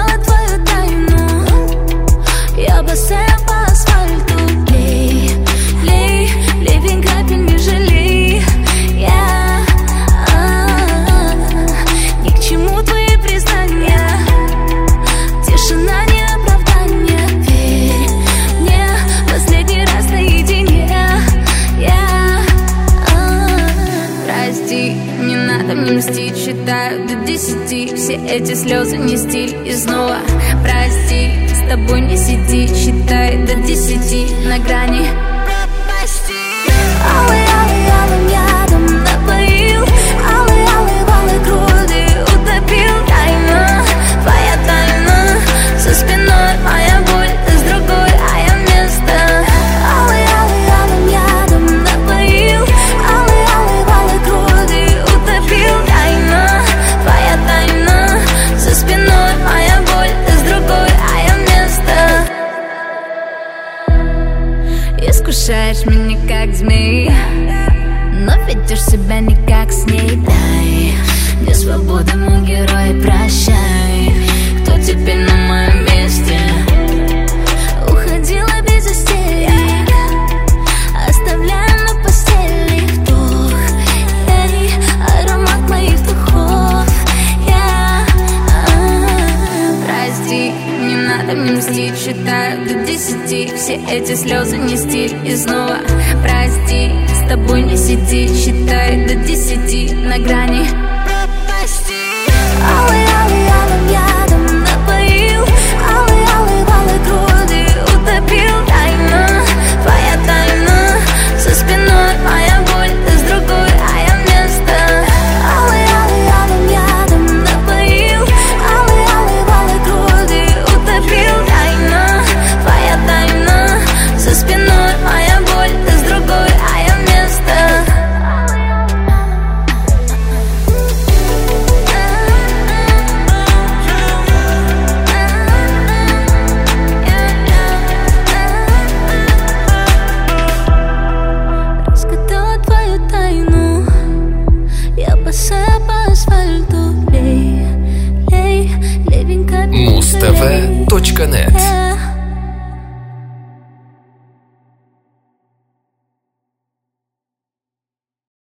Разгадала твою тайну. Я босая по асфальту. Лей, лей, ливень капель не жалей. Ни к чему твои признания. Тишина не оправдание. Верь мне, последний раз наедине. Прости, не надо мне мстить. Считаю до 10. Все эти слезы не стиль. И снова прости, с тобой не сиди. Считай до 10 на грани. Алый, алый, алым ядом напоил. Алый, алый, валы груди утопил. Тайна, твоя тайна. За спиной моя боль, ты с другой, а я вместо. Алый, алый, алым ядом напоил. Алый, алый, валы груди утопил. Тайна, твоя тайна. За спиной моя боль, ты с другой, а я вместо. Искушаешь меня как змей, но ведешь себя не как с ней. Дай мне свободу, мой герой, прощай. Кто теперь на моем месте? Уходила без истерик, оставляя на постели вдох. Эй, аромат моих духов. Прости, не надо мне мстить. Считаю до 10. Все эти слезы не стиль. И снова прости, с тобой не сиди. Считай до 10 на грани. Алый, алый, алым ядом напоил. Алый, алый, валы груди утопил. Тайна, твоя тайна. За спиной моя боль, ты с другой, а я вместо. Алый, алый, алым ядом напоил. Алый, алый, валы груди утопил. Тайна, твоя тайна. За спиной моя боль, ты с другой, а я вместо. Разгадала твою тайну. Я босая по асфальту. Лей, лей, ливень капель не жалей. Mustv.net